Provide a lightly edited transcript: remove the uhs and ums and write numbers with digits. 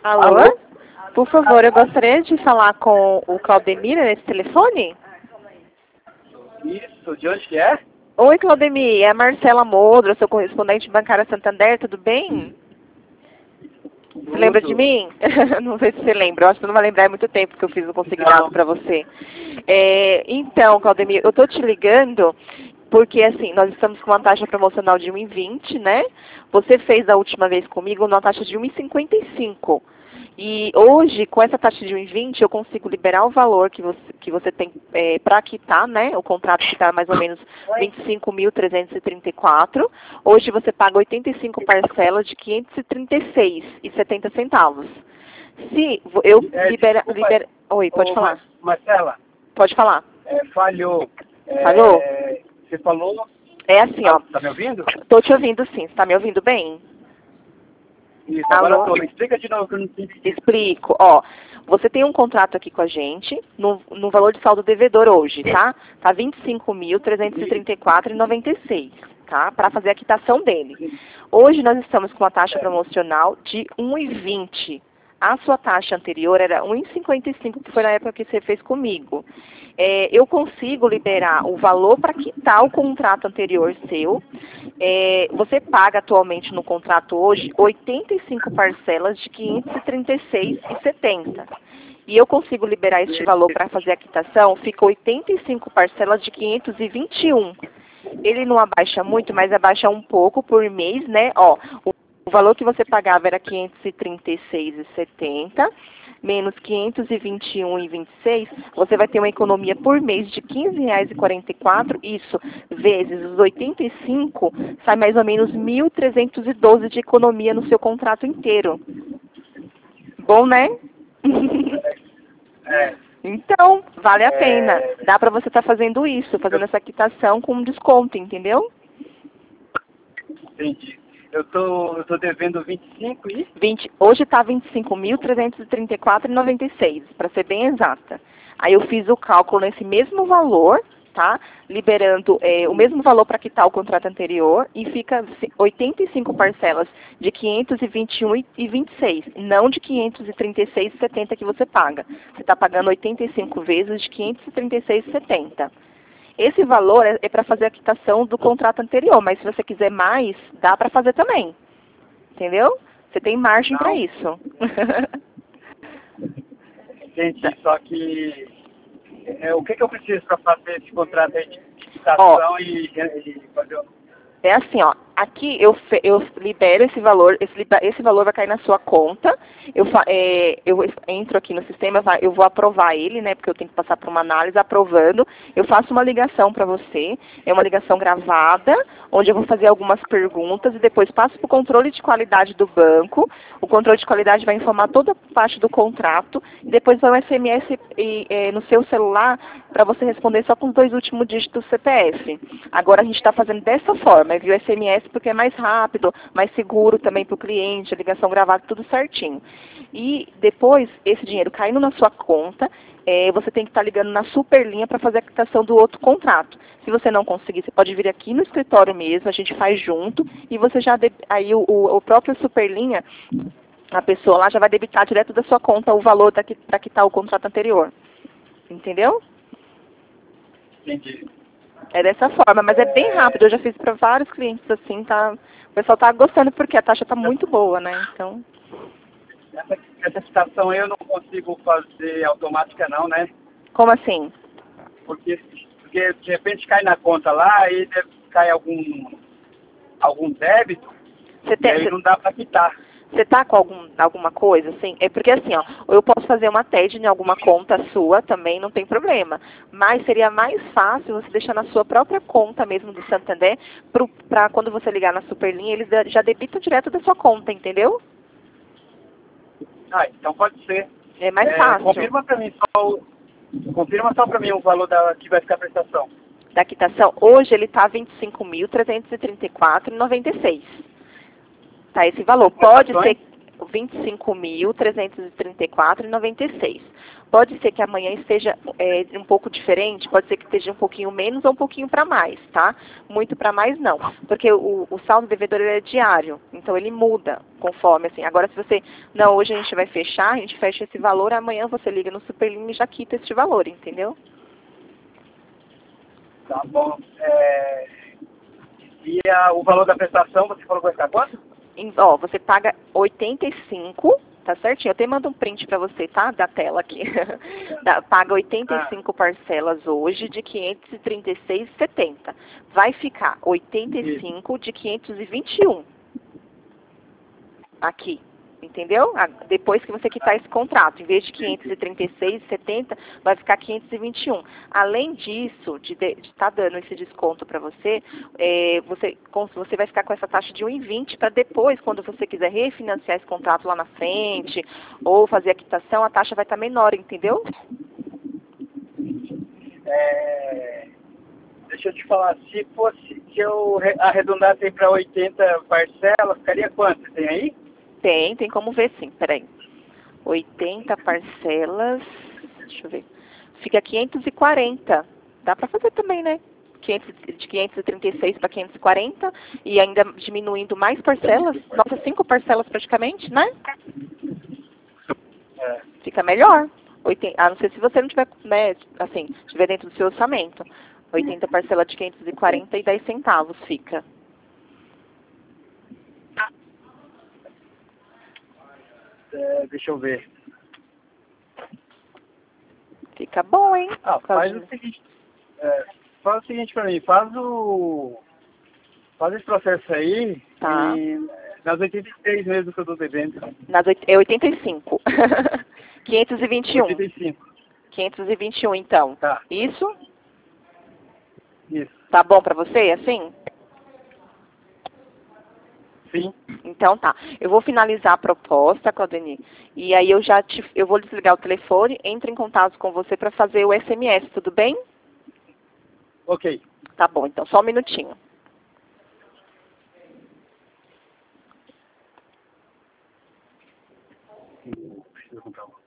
Alô? Alô? Por favor, eu gostaria de falar com o Claudemir nesse telefone. Isso, de onde que é? Oi, Claudemir, é a Marcela Modro, sou correspondente bancária Santander, tudo bem? Você lembra de mim? Não sei se você lembra, eu acho que você não vai lembrar, é muito tempo que eu fiz o consignado para você. Então, Claudemir, eu tô te ligando porque, assim, nós estamos com uma taxa promocional de 1,20, né? Você fez a última vez comigo uma taxa de 1,55. E hoje, com essa taxa de 1,20, eu consigo liberar o valor que você tem para quitar, né? O contrato que está mais ou menos 25.334. Hoje você paga 85 parcelas de 536,70 centavos. Se eu liberar... Oi, pode falar. Marcela, Pode falar. falhou. Falhou? Você falou... É assim, ó. Tá me ouvindo? Tô te ouvindo sim. Você tá me ouvindo bem? Isso, Alô? agora eu tô. Me explica de novo que eu não entendi. Explico. Ó, você tem um contrato aqui com a gente no valor de saldo devedor hoje, tá? Tá 25.334,96, tá? Para fazer a quitação dele. Hoje nós estamos com uma taxa promocional de 1,20. A sua taxa anterior era 1,55, que foi na época que você fez comigo. Eu consigo liberar o valor para quitar o contrato anterior seu. Você paga atualmente no contrato hoje 85 parcelas de 536,70. E eu consigo liberar este valor para fazer a quitação, fica 85 parcelas de 521. Ele não abaixa muito, mas abaixa um pouco por mês, né? Ó, o valor que você pagava era 536,70, menos 521,26, você vai ter uma economia por mês de R$ 15,44, isso vezes os 85, sai mais ou menos 1.312 de economia no seu contrato inteiro. Bom, né? Então, vale a pena. Dá para você estar fazendo isso, fazendo essa quitação com desconto, entendeu? Entendi. Eu tô devendo 25 e... Hoje está 25.334,96, para ser bem exata. Aí eu fiz o cálculo nesse mesmo valor, tá? Liberando o mesmo valor para quitar o contrato anterior e fica 85 parcelas de 521,26, não de 536,70 que você paga. Você está pagando 85 vezes de 536,70. Esse valor é para fazer a quitação do contrato anterior, mas se você quiser mais, dá para fazer também. Entendeu? Você tem margem para isso. Entendi, só que... o que eu preciso para fazer esse contrato aí de quitação e fazer... É assim, ó, aqui eu libero esse valor, esse valor vai cair na sua conta, eu entro aqui no sistema, eu vou aprovar ele, né, porque eu tenho que passar por uma análise aprovando, eu faço uma ligação para você, é uma ligação gravada, onde eu vou fazer algumas perguntas e depois passo para o controle de qualidade do banco, o controle de qualidade vai informar toda a parte do contrato, e depois vai um SMS no seu celular para você responder só com os 2 últimos dígitos do CPF. Agora a gente está fazendo dessa forma, viu, SMS porque é mais rápido, mais seguro também para o cliente, a ligação gravada, tudo certinho. E depois, esse dinheiro caindo na sua conta, você tem que estar ligando na Superlinha para fazer a quitação do outro contrato. Se você não conseguir, você pode vir aqui no escritório mesmo, a gente faz junto, e você já, aí o próprio Superlinha, a pessoa lá já vai debitar direto da sua conta o valor para quitar o contrato anterior. Entendeu? Entendi. É dessa forma, mas é bem rápido. Eu já fiz para vários clientes assim, tá? O pessoal tá gostando porque a taxa tá muito boa, né? Então. Essa quitação aí eu não consigo fazer automática não, né? Como assim? Porque de repente cai na conta lá e cai algum débito, e aí não dá para quitar. Você tá com alguma coisa, assim? É porque assim, ó, eu posso fazer uma TED em alguma conta sua também, não tem problema. Mas seria mais fácil você deixar na sua própria conta mesmo do Santander, para quando você ligar na Superlinha, eles já debitam direto da sua conta, entendeu? Ah, então pode ser. É mais fácil. Confirma só para mim o valor que vai ficar a prestação. Da quitação, hoje ele tá 25.334,96. Tá, esse valor pode ser, 25.334,96. Pode ser que amanhã esteja um pouco diferente, pode ser que esteja um pouquinho menos ou um pouquinho para mais, tá? Muito para mais não, porque o saldo devedor ele é diário, então ele muda conforme, assim. Agora se você, não, hoje a gente vai fechar, a gente fecha esse valor, amanhã você liga no Superline e já quita esse valor, entendeu? Tá bom. E o valor da prestação, você falou que vai ficar quanto? Ó, você paga 85, tá certinho? Eu até mando um print pra você, tá? Da tela aqui. Paga 85 parcelas hoje de 536,70. Vai ficar 85 de 521 aqui. Entendeu? Depois que você quitar esse contrato, em vez de 536,70, vai ficar 521. Além disso, de estar dando esse desconto para você, você vai ficar com essa taxa de 1,20 para depois, quando você quiser refinanciar esse contrato lá na frente, ou fazer a quitação, a taxa vai estar menor, entendeu? Deixa eu te falar, se eu arredondasse aí para 80 parcelas, ficaria quanto? Tem aí? Tem como ver sim, peraí. 80 parcelas, deixa eu ver. Fica 540. Dá para fazer também, né? De 536 para 540 e ainda diminuindo mais parcelas. Nossa, 5 parcelas praticamente, né? Fica melhor. A não ser se você não tiver, né, assim, estiver dentro do seu orçamento. 80 parcelas de 540 e 10 centavos fica. Deixa eu ver. Fica bom, hein? Faz o seguinte. Faz o seguinte pra mim. Faz esse processo aí. Tá. E nas 83 mesmo que eu tô devendo. É 85. 521. 85. 521, então. Tá. Isso? Isso. Tá bom pra você, assim? Sim. Então tá. Eu vou finalizar a proposta, Claudeni, e aí eu vou desligar o telefone, entro em contato com você para fazer o SMS, tudo bem? Ok. Tá bom, então só um minutinho. Preciso comprar um.